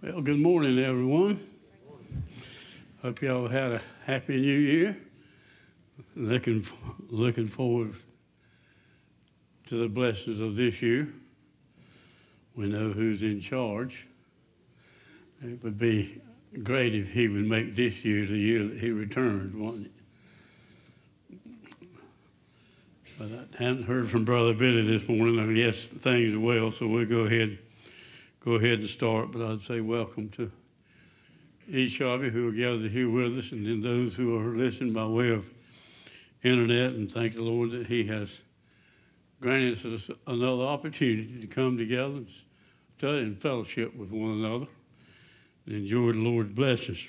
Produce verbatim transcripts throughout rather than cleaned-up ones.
Well, good morning, everyone. Hope y'all had a happy new year. Looking, looking forward to the blessings of this year. We know who's in charge. It would be great if he would make this year the year that he returns, wouldn't it? But I hadn't heard from Brother Billy this morning. I guess things are well, so we'll go ahead, go ahead and start. But I'd say welcome to each of you who are gathered here with us, and then those who are listening by way of internet. And thank the Lord that He has granted us another opportunity to come together and study and fellowship with one another and enjoy the Lord's blessings.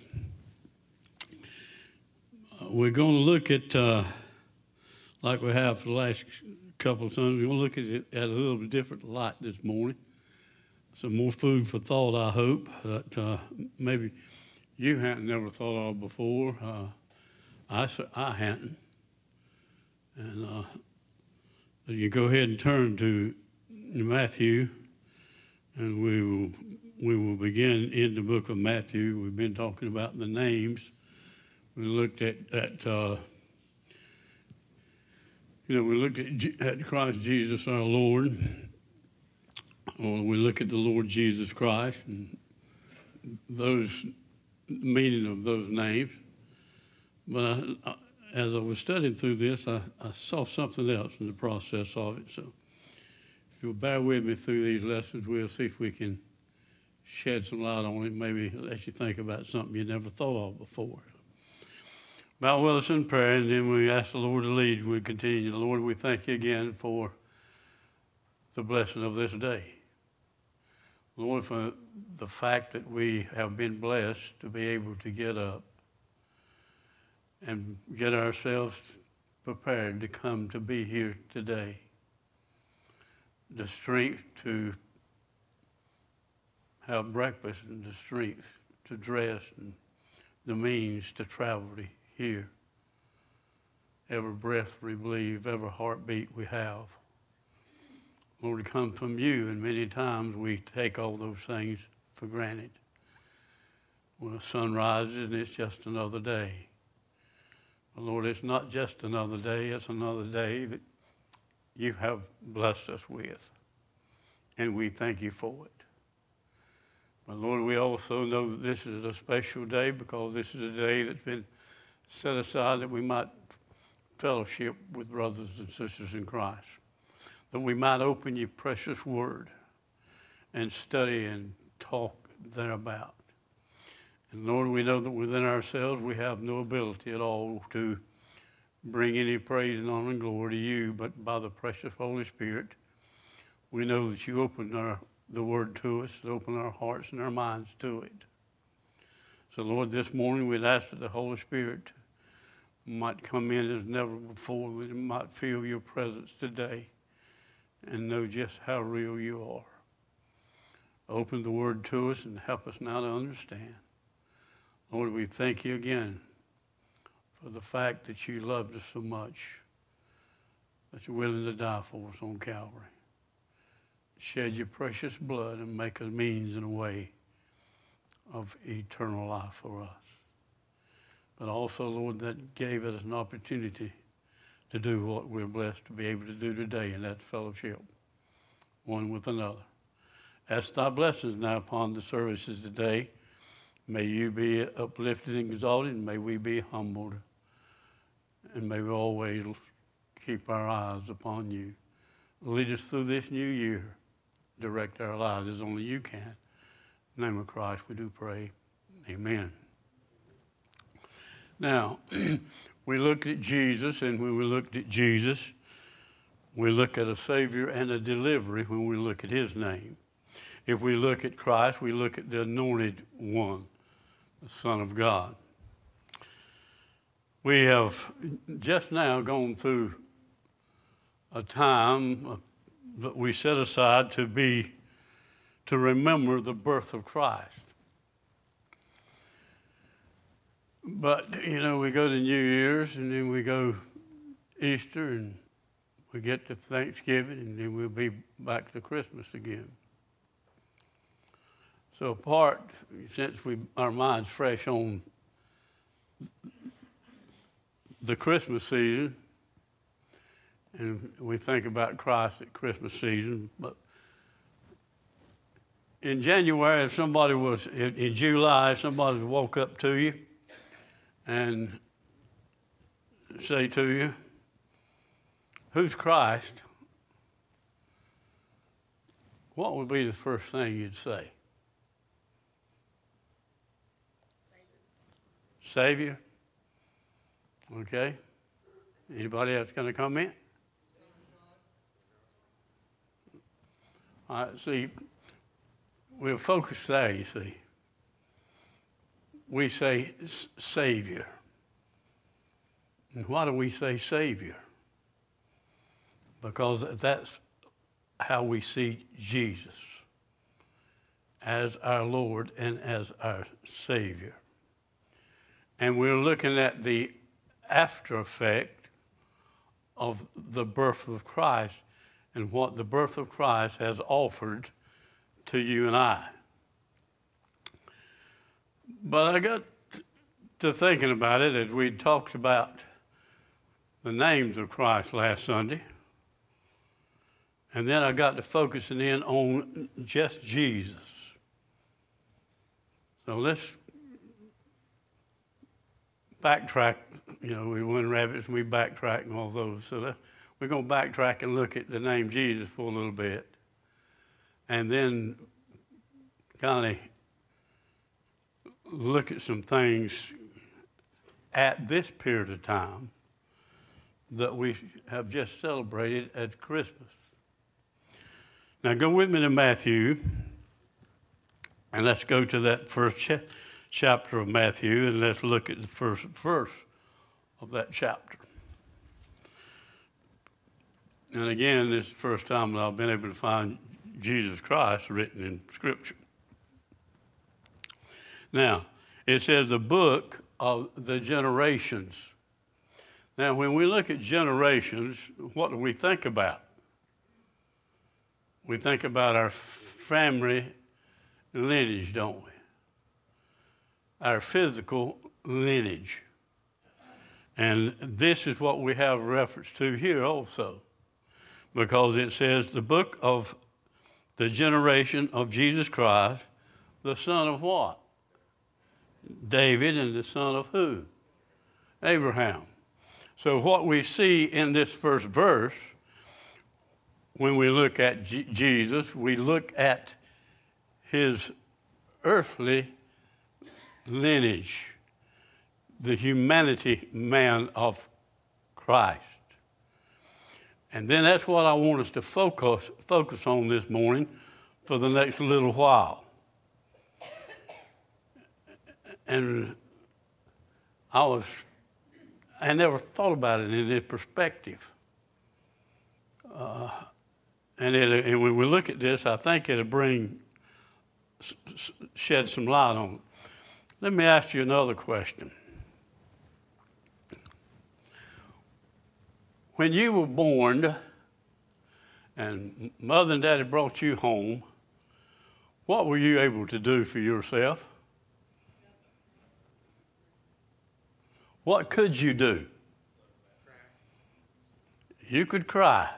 Uh, we're going to look at, uh, like we have for the last couple of Sundays, we're going to look at it at a little bit different light this morning. Some more food for thought, I hope, that uh, maybe you hadn't never thought of before. Uh, I, I hadn't. And uh, you go ahead and turn to Matthew, and we will, we will begin in the book of Matthew. We've been talking about the names. We looked at, at uh, you know, we looked at, at Christ Jesus our Lord. Or we look at the Lord Jesus Christ and those meaning of those names. But I, I, as I was studying through this, I, I saw something else in the process of it. So if you'll bear with me through these lessons, we'll see if we can shed some light on it, maybe let you think about something you never thought of before. Bow with us in prayer, and then we ask the Lord to lead. We continue. Lord, we thank you again for the blessing of this day. Lord, for the fact that we have been blessed to be able to get up and get ourselves prepared to come to be here today. The strength to have breakfast and the strength to dress and the means to travel to here. Every breath we breathe, every heartbeat we have. Lord, to come from you, and many times we take all those things for granted. When the sun rises and it's just another day. But Lord, it's not just another day, it's another day that you have blessed us with. And we thank you for it. But Lord, we also know that this is a special day because this is a day that's been set aside that we might fellowship with brothers and sisters in Christ. That we might open your precious word and study and talk thereabout. And Lord, we know that within ourselves we have no ability at all to bring any praise and honor and glory to you, but by the precious Holy Spirit, we know that you open our, the word to us, open our hearts and our minds to it. So Lord, this morning we'd ask that the Holy Spirit might come in as never before, that it might feel your presence today and know just how real you are. Open the word to us and help us now to understand. Lord, we thank you again for the fact that you loved us so much, that you're willing to die for us on Calvary. Shed your precious blood and make us means and a way of eternal life for us. But also, Lord, that gave us an opportunity to do what we're blessed to be able to do today, and that's fellowship, one with another. Ask thy blessings now upon the services today. May you be uplifted and exalted, and may we be humbled, and may we always keep our eyes upon you. Lead us through this new year. Direct our lives as only you can. In the name of Christ we do pray. Amen. Now, we looked at Jesus, and when we looked at Jesus, we look at a Savior and a deliverer when we look at his name. If we look at Christ, we look at the anointed one, the Son of God. We have just now gone through a time that we set aside to be, to remember the birth of Christ. But, you know, we go to New Year's, and then we go Easter, and we get to Thanksgiving, and then we'll be back to Christmas again. So apart, since we our mind's fresh on the Christmas season, and we think about Christ at Christmas season, but in January, if somebody was, in, in July, if somebody woke up to you and say to you, who's Christ? What would be the first thing you'd say? Savior. Savior? Okay. Anybody else going to comment? All right, see, we're focused there, you see. We say Savior. And why do we say Savior? Because that's how we see Jesus as our Lord and as our Savior. And we're looking at the after effect of the birth of Christ and what the birth of Christ has offered to you and I. But I got to thinking about it as we talked about the names of Christ last Sunday. And then I got to focusing in on just Jesus. So let's backtrack. You know, we win rabbits and we backtrack and all those. So that, we're going to backtrack and look at the name Jesus for a little bit. And then kind of look at some things at this period of time that we have just celebrated at Christmas. Now go with me to Matthew, and let's go to that first cha- chapter of Matthew, and let's look at the first verse of that chapter. And again, this is the first time that I've been able to find Jesus Christ written in Scripture. Now, it says the book of the generations. Now, when we look at generations, what do we think about? We think about our family lineage, don't we? Our physical lineage. And this is what we have reference to here also, because it says the book of the generation of Jesus Christ, the son of what? David, and the son of who? Abraham. So what we see in this first verse, when we look at G- Jesus, we look at his earthly lineage, the humanity man of Christ. And then that's what I want us to focus focus on this morning for the next little while. And I was, I never thought about it in this perspective. Uh, and, it, and when we look at this, I think it'll bring, shed some light on it. Let me ask you another question. When you were born and mother and daddy brought you home, what were you able to do for yourself? What could you do? You could cry.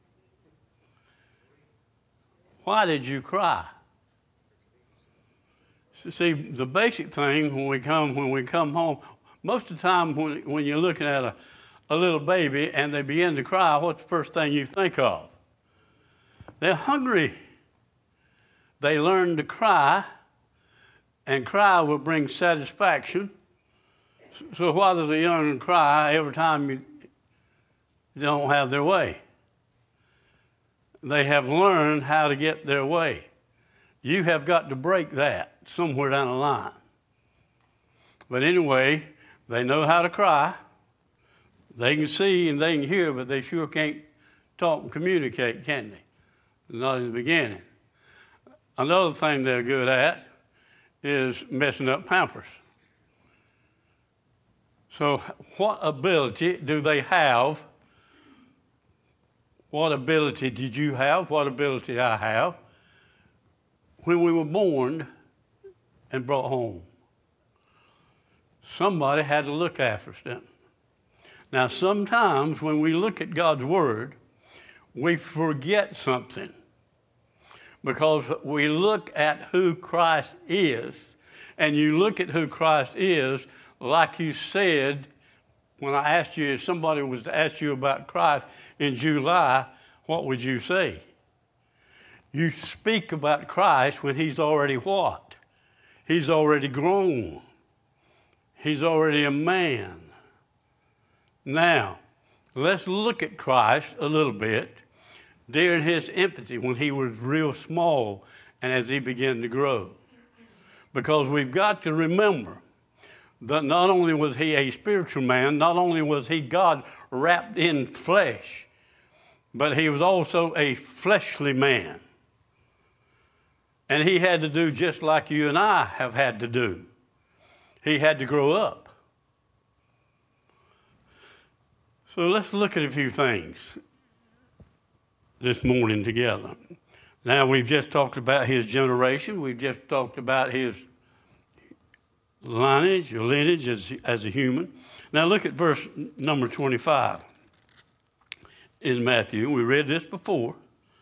Why did you cry? See, the basic thing when we come when we come home, most of the time when, when you're looking at a, a little baby and they begin to cry, what's the first thing you think of? They're hungry. They learn to cry, and cry will bring satisfaction. So why does a young one cry every time you don't have their way? They have learned how to get their way. You have got to break that somewhere down the line. But anyway, they know how to cry. They can see and they can hear, but they sure can't talk and communicate, can they? Not in the beginning. Another thing they're good at is messing up Pampers. So what ability do they have? What ability did you have? What ability I have? When we were born, and brought home. Somebody had to look after us then. Now, sometimes when we look at God's Word, we forget something because we look at who Christ is, and you look at who Christ is, like you said, when I asked you, if somebody was to ask you about Christ in July, what would you say? You speak about Christ when he's already what? He's already grown. He's already a man. Now, let's look at Christ a little bit during his infancy when he was real small and as he began to grow. Because we've got to remember that not only was he a spiritual man, not only was he God wrapped in flesh, but he was also a fleshly man. And he had to do just like you and I have had to do. He had to grow up. So let's look at a few things this morning together. Now, we've just talked about his generation. We've just talked about his lineage or lineage as, as a human. Now, look at verse number twenty-five in Matthew. We read this before.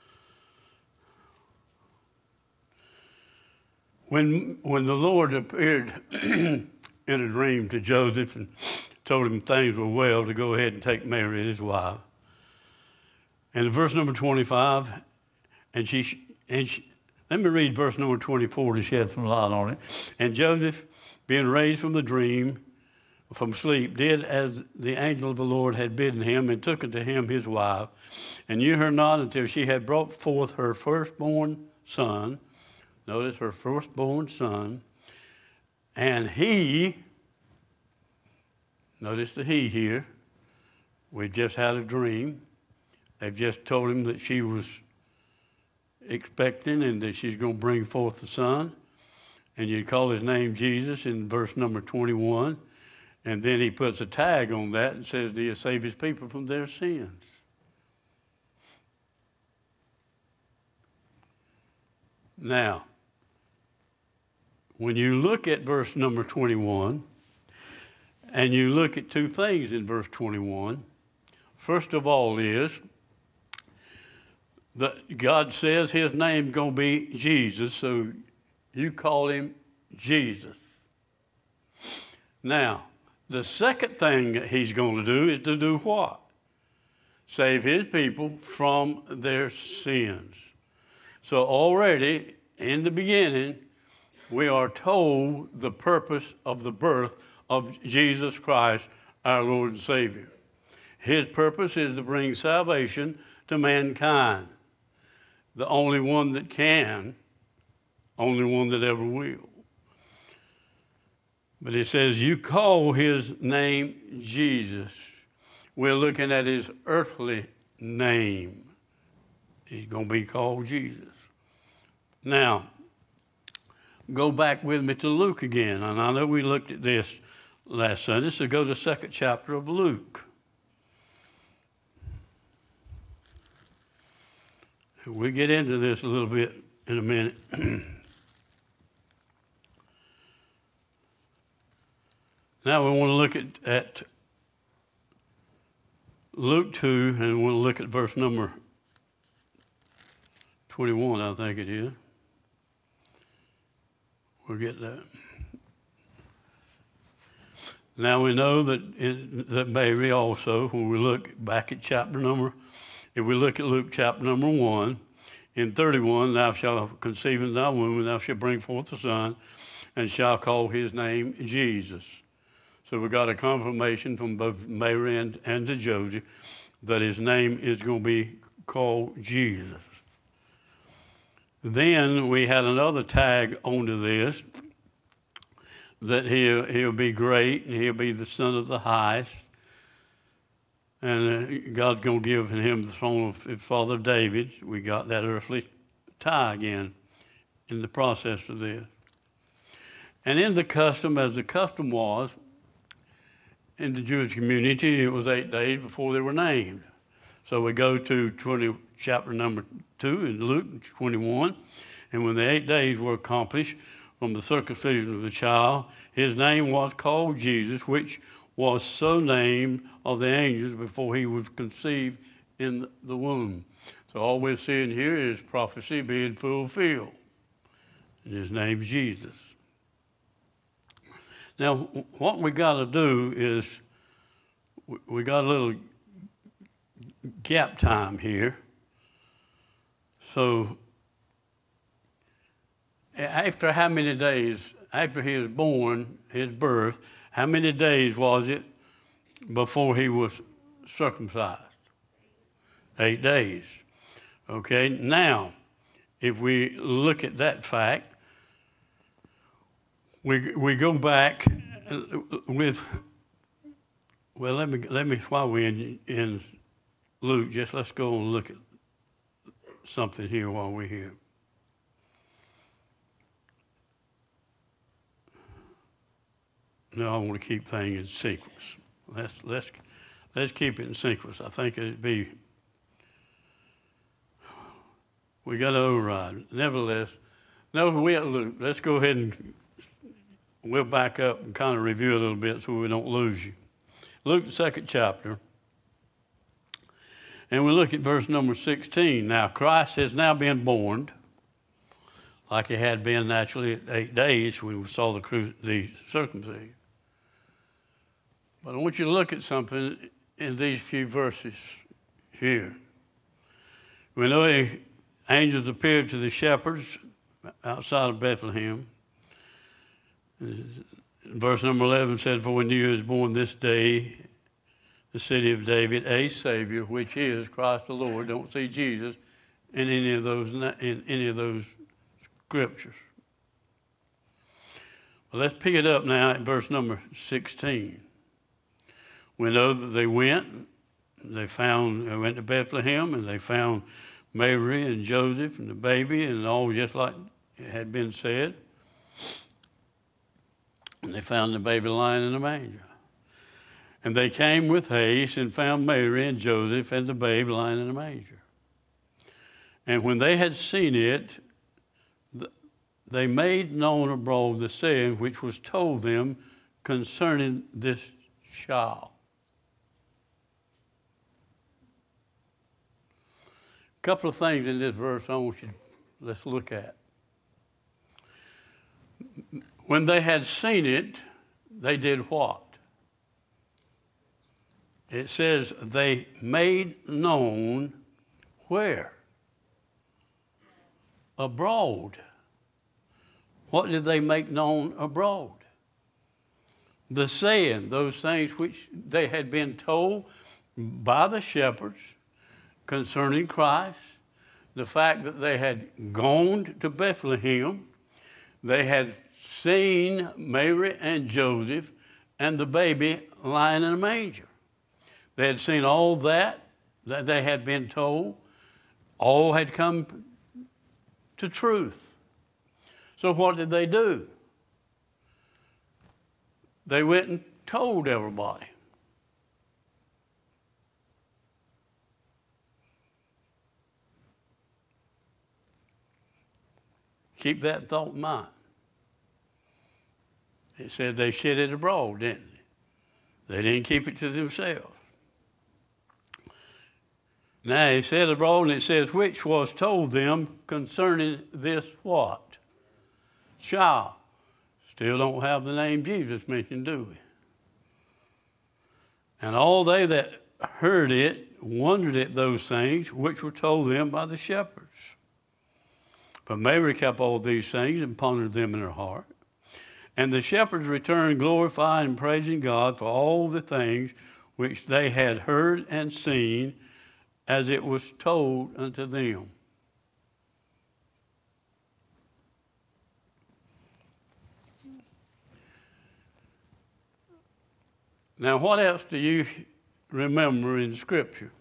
When, when the Lord appeared in a dream to Joseph and told him things were well to go ahead and take Mary, his wife. And in verse number twenty-five, and she, and she, let me read verse number twenty-four to shed some light on it. And Joseph, being raised from the dream, from sleep, did as the angel of the Lord had bidden him, and took unto him his wife, and knew her not until she had brought forth her firstborn son. Notice her firstborn son. And he, notice the he here, we just had a dream. They've just told him that she was expecting and that she's going to bring forth the son. And you call his name Jesus in verse number twenty-one. And then he puts a tag on that and says, do you save his people from their sins? Now, when you look at verse number twenty-one, and you look at two things in verse twenty-one, first of all is that God says his name's going to be Jesus, so you call him Jesus. Now, the second thing that he's going to do is to do what? Save his people from their sins. So already in the beginning, we are told the purpose of the birth of Jesus Christ, our Lord and Savior. His purpose is to bring salvation to mankind. The only one that can, only one that ever will. But it says, you call his name Jesus. We're looking at his earthly name. He's going to be called Jesus. Now, go back with me to Luke again. And I know we looked at this last Sunday, so go to the second chapter of Luke. We'll get into this a little bit in a minute. Now we want to look at, at Luke two, and we want to look at verse number twenty-one, I think it is. We'll get that. Now we know that, in, that Mary also, when we look back at chapter number, if we look at Luke chapter number one, in thirty-one, thou shalt conceive in thy womb, and thou shalt bring forth a son, and shalt call his name Jesus. So we got a confirmation from both Mary and, and to Joseph that his name is going to be called Jesus. Then we had another tag onto this, that he'll, he'll be great and he'll be the son of the highest. And uh, God's going to give him the throne of his father David. We got that earthly tie again in the process of this. And in the custom, as the custom was, in the Jewish community, it was eight days before they were named. So we go to twenty, chapter number two in Luke twenty-one, and when the eight days were accomplished, from the circumcision of the child. His name was called Jesus, which was so named of the angels before he was conceived in the womb. So all we're seeing here is prophecy being fulfilled. And his name's Jesus. Now, what we got to do is, we got a little gap time here. So, after how many days, after he was born, his birth, how many days was it before he was circumcised? Eight days. Okay, now, if we look at that fact, we we go back with, well, let me, let me while we're in, in Luke, just let's go and look at something here while we're here. No, I want to keep things in sequence. Let's let's let's keep it in sequence. I think it'd be. We got to override. Nevertheless, no, we at Luke. Let's go ahead and we'll back up and kind of review a little bit so we don't lose you. Luke, the second chapter, and we look at verse number sixteen. Now, Christ has now been born, like he had been naturally at eight days when we saw the, cru- the circumcision. But I want you to look at something in these few verses here. We know the angels appeared to the shepherds outside of Bethlehem. Verse number eleven said, "For when you was born this day, the city of David, a Savior, which is Christ the Lord." Don't see Jesus in any of those in any of those scriptures. Well, let's pick it up now at verse number sixteen. We know that they went, they found, they went to Bethlehem, and they found Mary and Joseph and the baby, and all just like it had been said. And they found the baby lying in a manger. And they came with haste and found Mary and Joseph and the babe lying in a manger. And when they had seen it, they made known abroad the saying which was told them concerning this child. A couple of things in this verse I want you to let's look at. When they had seen it, they did what? It says they made known where? Abroad. What did they make known abroad? The saying, those things which they had been told by the shepherds concerning Christ, the fact that they had gone to Bethlehem, they had seen Mary and Joseph and the baby lying in a manger. They had seen all that that they had been told. All had come to truth. So what did they do? They went and told everybody. Keep that thought in mind. It said they shed it abroad, didn't they? They didn't keep it to themselves. Now, it said abroad, and it says, which was told them concerning this what? Child. Still don't have the name Jesus mentioned, do we? And all they that heard it wondered at those things which were told them by the shepherds. But Mary kept all these things and pondered them in her heart. And the shepherds returned, glorifying and praising God for all the things which they had heard and seen, as it was told unto them. Now, what else do you remember in Scripture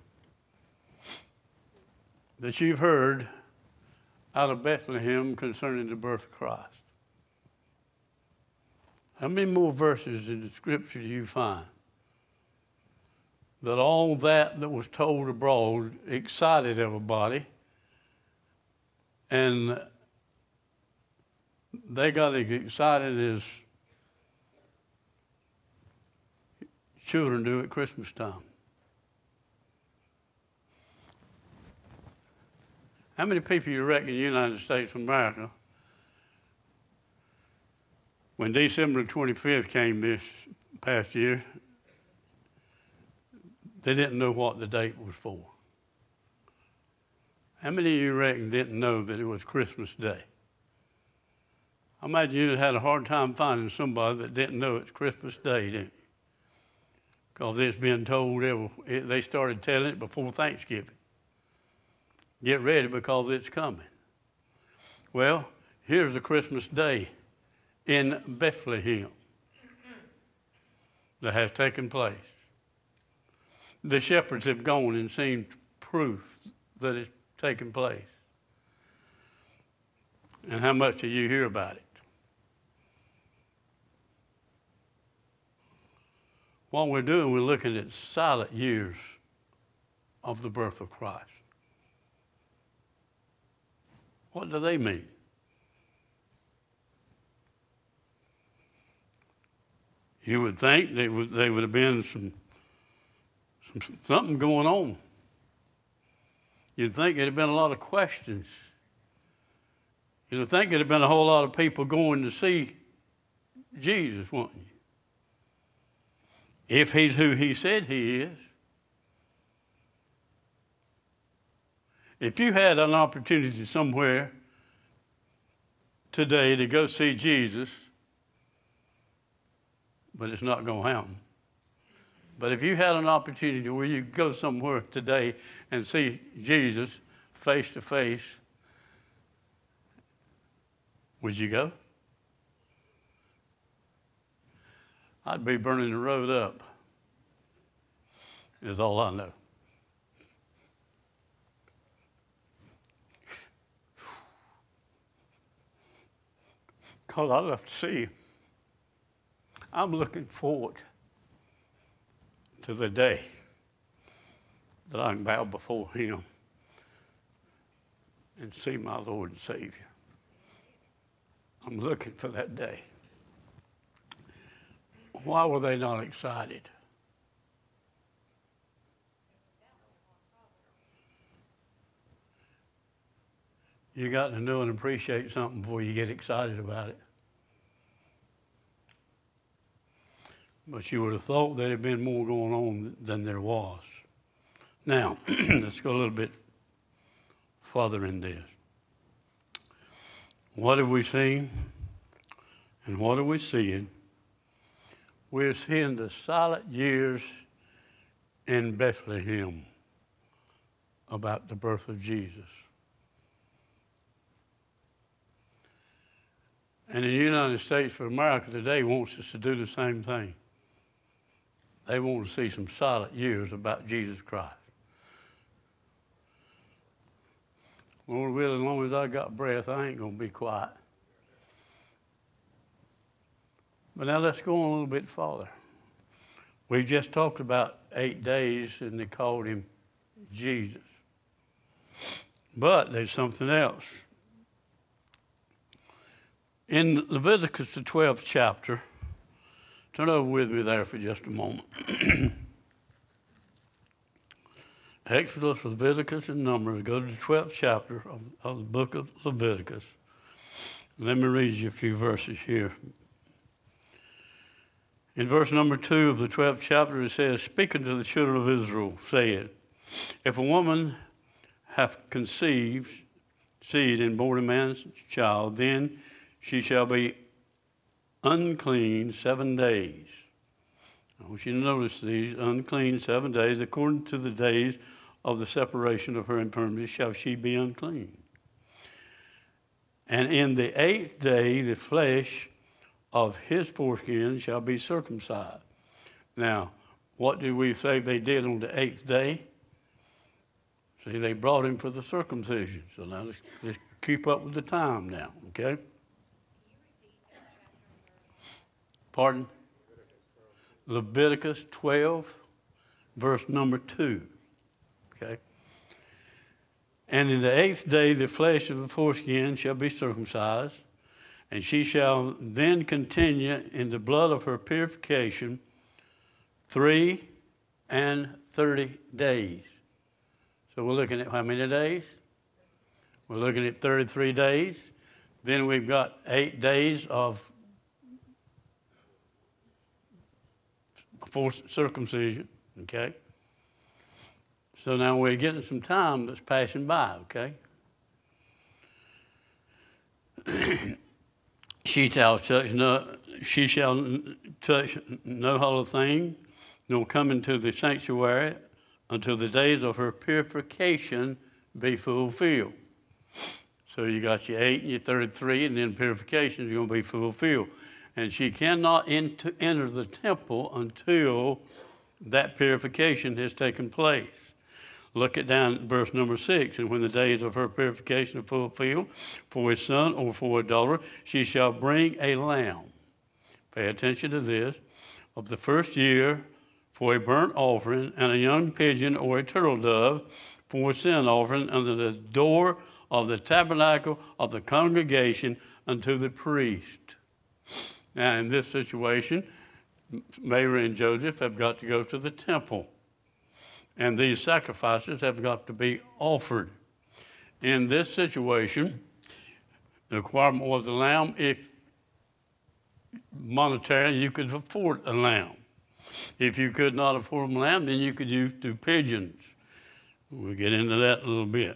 that you've heard out of Bethlehem concerning the birth of Christ? How many more verses in the Scripture do you find that all that that was told abroad excited everybody, and they got as excited as children do at Christmas time. How many people you reckon in the United States of America, when December twenty-fifth came this past year, they didn't know what the date was for? How many of you reckon didn't know that it was Christmas Day? I imagine you'd have had a hard time finding somebody that didn't know it's Christmas Day, didn't you? Because it's been told, it, they started telling it before Thanksgiving. Get ready because it's coming. Well, here's a Christmas Day in Bethlehem that has taken place. The shepherds have gone and seen proof that it's taken place. And how much do you hear about it? What we're doing, we're looking at silent years of the birth of Christ. What do they mean? You would think they would, they would have been some, some something going on. You'd think there'd have been a lot of questions. You'd think there'd have been a whole lot of people going to see Jesus, wouldn't you? If he's who he said he is. If you had an opportunity somewhere today to go see Jesus, but it's not going to happen. But if you had an opportunity where you could go somewhere today and see Jesus face to face, would you go? I'd be burning the road up, is all I know. Because I love to see him. I'm looking forward to the day that I can bow before him and see my Lord and Savior. I'm looking for that day. Why were they not excited? You got to know and appreciate something before you get excited about it. But you would have thought there had been more going on than there was. Now, let's go a little bit further in this. What have we seen? And what are we seeing? We're seeing the silent years in Bethlehem about the birth of Jesus. And the United States of America today wants us to do the same thing. They want to see some silent years about Jesus Christ. Lord willing, as long as I got breath, I ain't going to be quiet. But now let's go on a little bit farther. We just talked about eight days and they called him Jesus. But there's something else. In Leviticus, the twelfth chapter, turn over with me there for just a moment. Exodus, Leviticus, and Numbers. Go to the twelfth chapter of, of the book of Leviticus. Let me read you a few verses here. In verse number two of the twelfth chapter, it says, "Speaking to the children of Israel, saying, if a woman hath conceived seed and born a man's child, then she shall be unclean seven days." I want you to notice these, unclean seven days, according to the days of the separation of her infirmity shall she be unclean. And in the eighth day the flesh of his foreskin shall be circumcised. Now, what did we say they did on the eighth day? See, they brought him for the circumcision. So now let's, let's keep up with the time now, okay? Pardon? Leviticus twelve, verse number two. Okay? And in the eighth day the flesh of the foreskin shall be circumcised, And she shall then continue in the blood of her purification three and thirty days. So we're looking at how many days? We're looking at thirty-three days. Then we've got eight days of forced circumcision, okay? So now we're getting some time that's passing by, okay? She shall touch no, she shall touch no hollow thing, nor come into the sanctuary until the days of her purification be fulfilled. So you got your eight and your thirty-three, and then purification is going to be fulfilled. And she cannot enter, enter the temple until that purification has taken place. Look at down at verse number six. And when the days of her purification are fulfilled, for a son or for a daughter, she shall bring a lamb. Pay attention to this. Of the first year for a burnt offering, and a young pigeon or a turtle dove for a sin offering under the door of the tabernacle of the congregation unto the priest. Now, in this situation, Mary and Joseph have got to go to the temple, and these sacrifices have got to be offered. In this situation, the requirement was a lamb. If monetarily you could afford a lamb. If you could not afford a lamb, then you could use two pigeons. We'll get into that a little bit.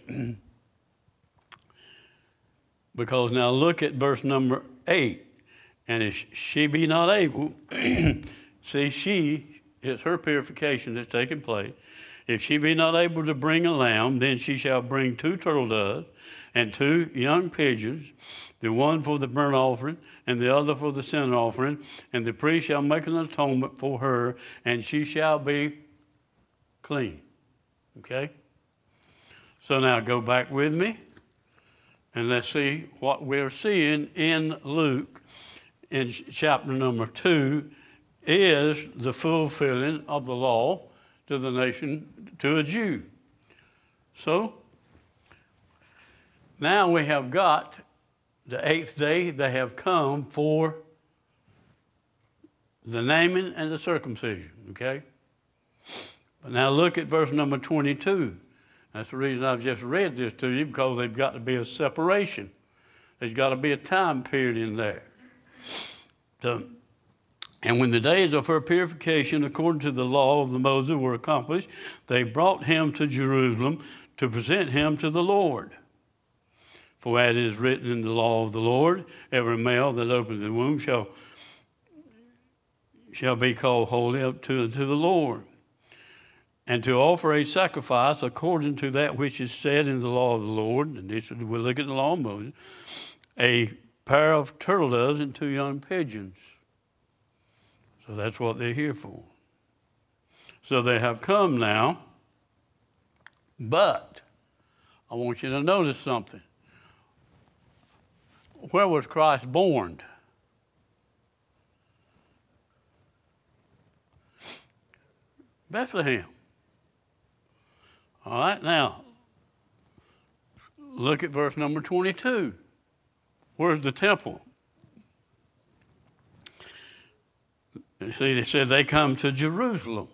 Because now look at verse number eight. And if she be not able, see, she, it's her purification that's taking place. If she be not able to bring a lamb, then she shall bring two turtle doves and two young pigeons, the one for the burnt offering and the other for the sin offering. And the priest shall make an atonement for her, and she shall be clean. Okay? So now go back with me, and let's see what we're seeing in Luke. In chapter number two is the fulfilling of the law to the nation, to a Jew. So now we have got the eighth day. They have come for the naming and the circumcision, okay? But now look at verse number twenty-two. That's the reason I've just read this to you, because they've got to be a separation. There's got to be a time period in there. So, and when the days of her purification, according to the law of the Moses, were accomplished, they brought him to Jerusalem to present him to the Lord. For as it is written in the law of the Lord, every male that opens the womb shall, shall be called holy up to, to the Lord. And to offer a sacrifice according to that which is said in the law of the Lord, and this we'll look at the law of Moses, a pair of turtle doves and two young pigeons. So that's what they're here for. So they have come now, but I want you to notice something. Where was Christ born? Bethlehem. All right, now, look at verse number twenty-two. Where's the temple? You see, they said they come to Jerusalem.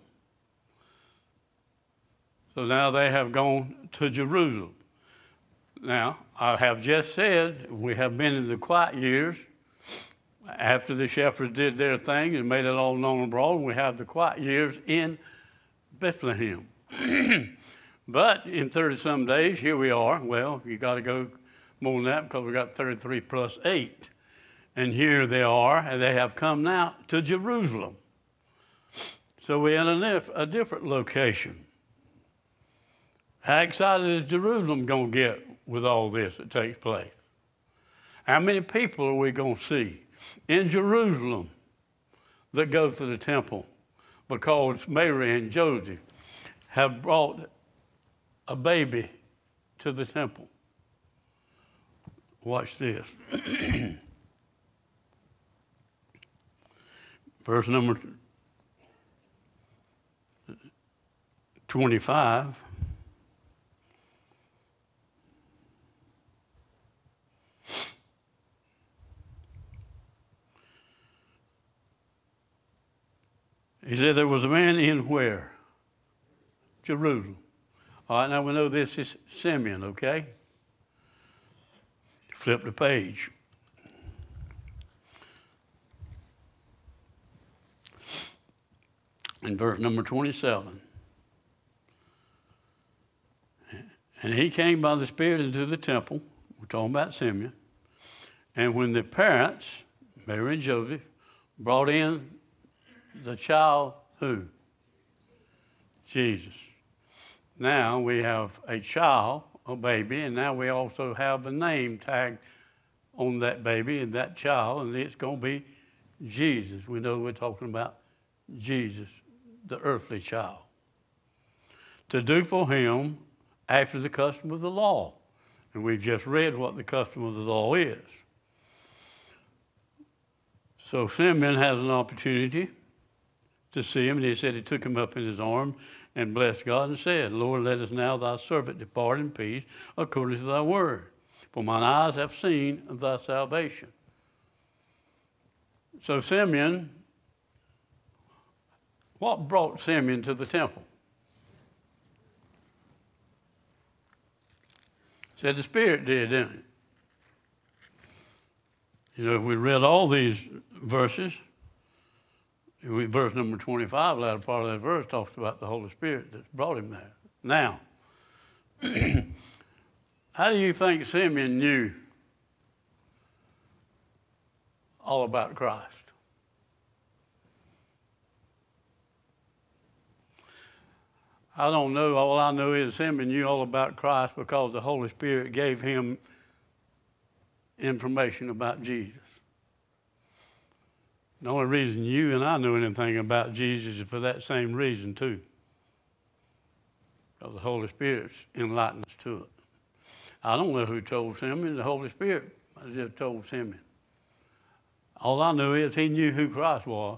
So now they have gone to Jerusalem. Now, I have just said we have been in the quiet years. After the shepherds did their thing and made it all known abroad, we have the quiet years in Bethlehem. But in thirty-some days, here we are. Well, you got to go more than that, because we got thirty-three plus eight. And here they are, and they have come now to Jerusalem. So we're in a, a different location. How excited is Jerusalem going to get with all this that takes place? How many people are we going to see in Jerusalem that go to the temple because Mary and Joseph have brought a baby to the temple? Watch this. Verse number twenty-five. He said there was a man in where? Jerusalem. All right, now we know this is Simeon, okay? Flip the page. In verse number twenty-seven. And he came by the Spirit into the temple. We're talking about Simeon. And when the parents, Mary and Joseph, brought in the child, who? Jesus. Now we have a child, a baby, and now we also have the name tag on that baby and that child, and it's going to be Jesus. We know we're talking about Jesus, the earthly child. To do for him after the custom of the law. And we've just read what the custom of the law is. So Simeon has an opportunity to see him, and he said he took him up in his arm and blessed God and said, Lord, let us now thy servant depart in peace according to thy word. For mine eyes have seen thy salvation. So Simeon, what brought Simeon to the temple? Said the Spirit did, didn't it? You know, if we read all these verses, we, verse number twenty-five, the latter part of that verse, talks about the Holy Spirit that brought him there. Now, how do you think Simeon knew all about Christ? I don't know. All I know is Simeon knew all about Christ because the Holy Spirit gave him information about Jesus. The only reason you and I know anything about Jesus is for that same reason too. Because the Holy Spirit enlightens to it. I don't know who told Simeon. The Holy Spirit just told Simeon. All I know is he knew who Christ was.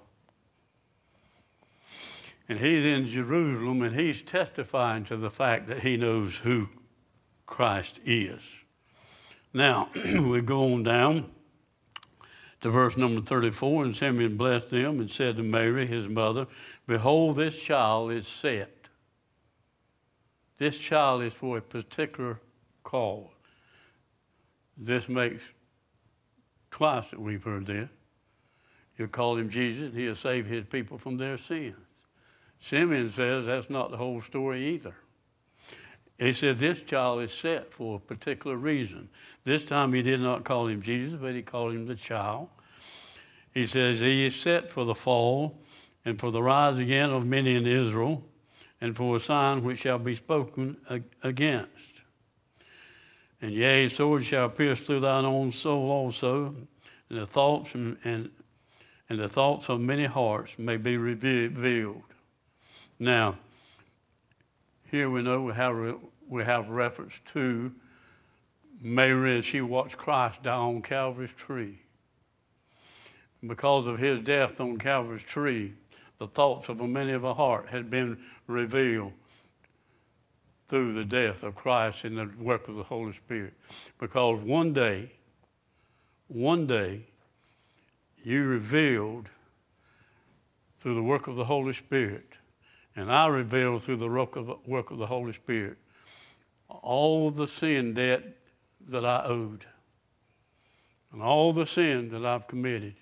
And he's in Jerusalem, and he's testifying to the fact that he knows who Christ is. Now, we go on down to verse number thirty-four, and Simeon blessed them and said to Mary, his mother, behold, this child is set. This child is for a particular cause. This makes twice that we've heard this. You'll call him Jesus, and he'll save his people from their sins. Simeon says that's not the whole story either. He said this child is set for a particular reason. This time he did not call him Jesus, but he called him the child. He says he is set for the fall and for the rise again of many in Israel and for a sign which shall be spoken against. And yea, sword shall pierce through thine own soul also, and the thoughts and, and, and the thoughts of many hearts may be revealed. Now, here we know we have, we have reference to Mary as she watched Christ die on Calvary's tree. Because of his death on Calvary's tree, the thoughts of many of her heart had been revealed through the death of Christ and the work of the Holy Spirit. Because one day, one day, you revealed through the work of the Holy Spirit, and I revealed through the work of, work of the Holy Spirit all the sin debt that I owed and all the sin that I've committed.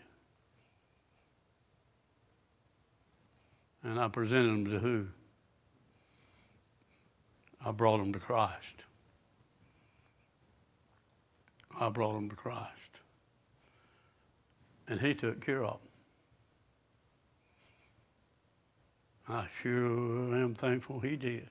And I presented them to who? I brought them to Christ. I brought them to Christ. And he took care of them. I sure am thankful he did.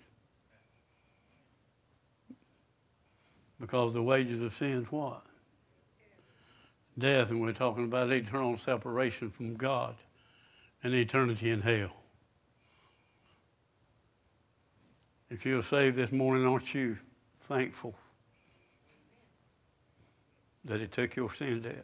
Because the wages of sin is what? Death, and we're talking about eternal separation from God and eternity in hell. If you're saved this morning, aren't you thankful that he took your sin debt?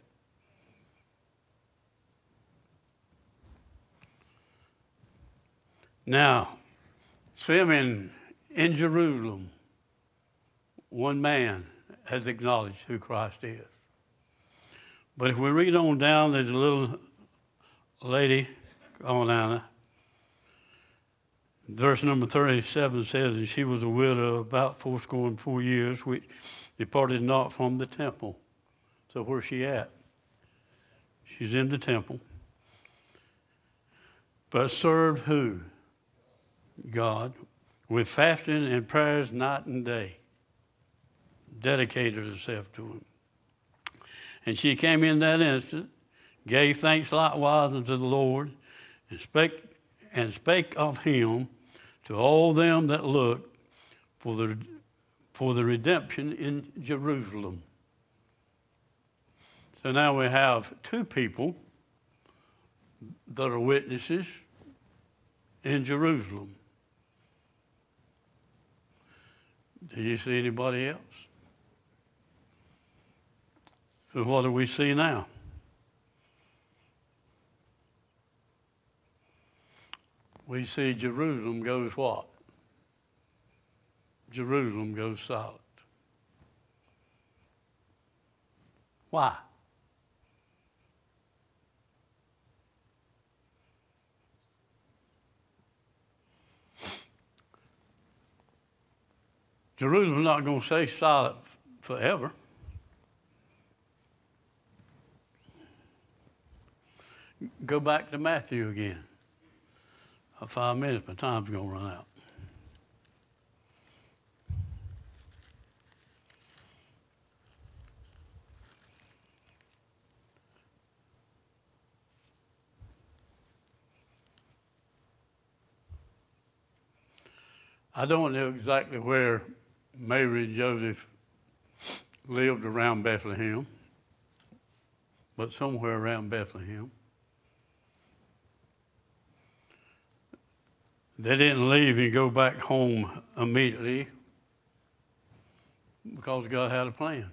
Now, Simeon in Jerusalem, one man has acknowledged who Christ is. But if we read on down, there's a little lady, come on Anna, Verse number thirty-seven says, and she was a widow about fourscore and four years, which departed not from the temple. So where's she at? She's in the temple. But served who? God. With fasting and prayers night and day. Dedicated herself to him. And she came in that instant, gave thanks likewise unto the Lord, and spake and spake of him to all them that looked for the for the redemption in Jerusalem. So now we have two people that are witnesses in Jerusalem. Do you see anybody else? So what do we see now? We see Jerusalem goes what? Jerusalem goes silent. Why? Jerusalem's not going to stay silent forever. Go back to Matthew again. Five minutes, my time's going to run out. I don't know exactly where Mary and Joseph lived around Bethlehem, but somewhere around Bethlehem. They didn't leave and go back home immediately because God had a plan.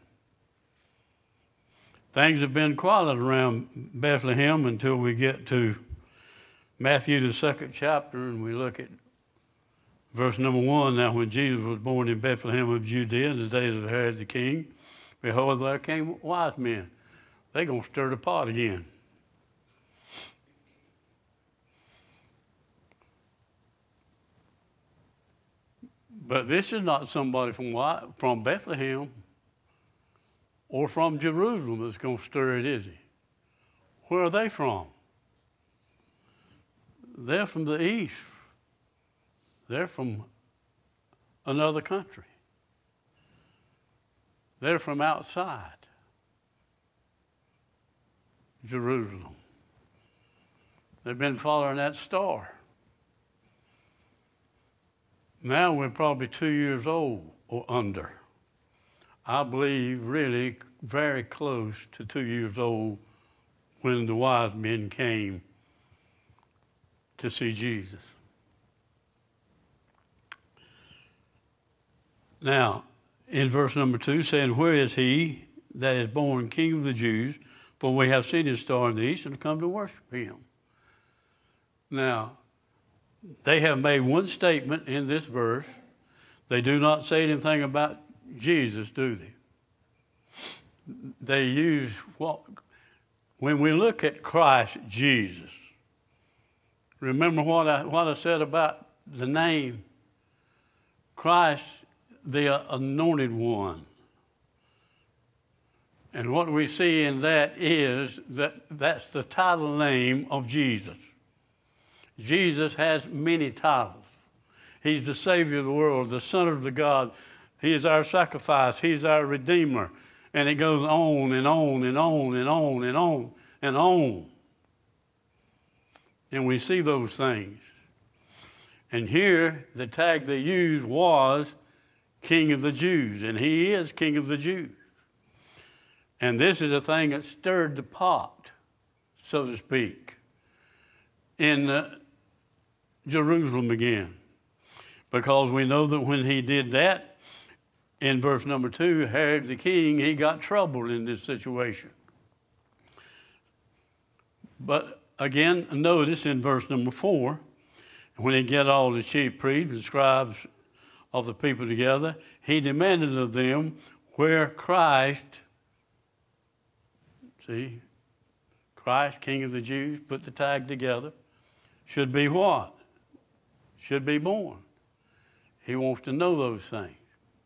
Things have been quiet around Bethlehem until we get to Matthew, the second chapter, and we look at verse number one. Now, when Jesus was born in Bethlehem of Judea in the days of Herod the king, behold, there came wise men. They're going to stir the pot again. But this is not somebody from from Bethlehem or from Jerusalem that's going to stir it, is he? Where are they from? They're from the east. They're from another country. They're from outside Jerusalem. They've been following that star. Now we're probably two years old or under. I believe really very close to two years old when the wise men came to see Jesus. Now, in verse number two, saying, where is he that is born King of the Jews? For we have seen his star in the east and come to worship him. Now, they have made one statement in this verse. They do not say anything about Jesus, do they? They use what, when we look at Christ Jesus, remember what I, what I said about the name? Christ, the anointed one. And what we see in that is that that's the title name of Jesus. Jesus has many titles. He's the Savior of the world, the Son of the God. He is our sacrifice. He's our Redeemer. And it goes on and on and on and on and on and on. And we see those things. And here, the tag they used was King of the Jews. And he is King of the Jews. And this is a thing that stirred the pot, so to speak, in uh, Jerusalem again. Because we know that when he did that, in verse number two, Herod the king, he got troubled in this situation. But again, notice in verse number four, when he get all the chief priests and scribes of the people together, he demanded of them where Christ, see, Christ, King of the Jews, put the tag together, should be what? should be born. He wants to know those things.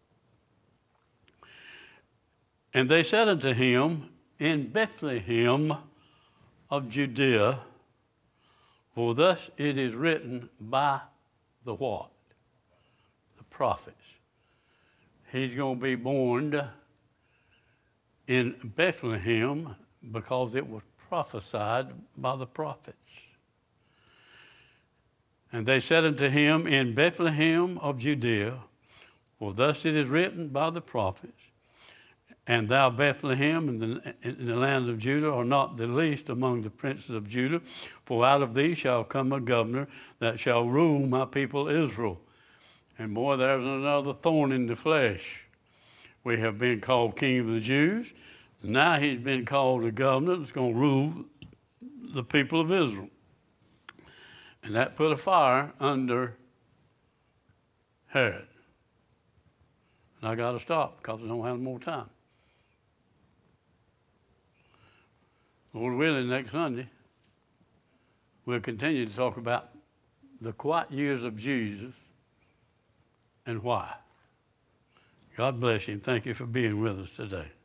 And they said unto him, in Bethlehem of Judea, for thus it is written by the what? The prophets. He's going to be born in Bethlehem because it was prophesied by the prophets. And they said unto him, in Bethlehem of Judea, for thus it is written by the prophets, and thou, Bethlehem, in the, in the land of Judah, art not the least among the princes of Judah, for out of thee shall come a governor that shall rule my people Israel. And boy, there's another thorn in the flesh. We have been called King of the Jews. Now he's been called a governor that's going to rule the people of Israel. And that put a fire under Herod. And I got to stop because I don't have more time. Lord willing, next Sunday, we'll continue to talk about the quiet years of Jesus and why. God bless you, and thank you for being with us today.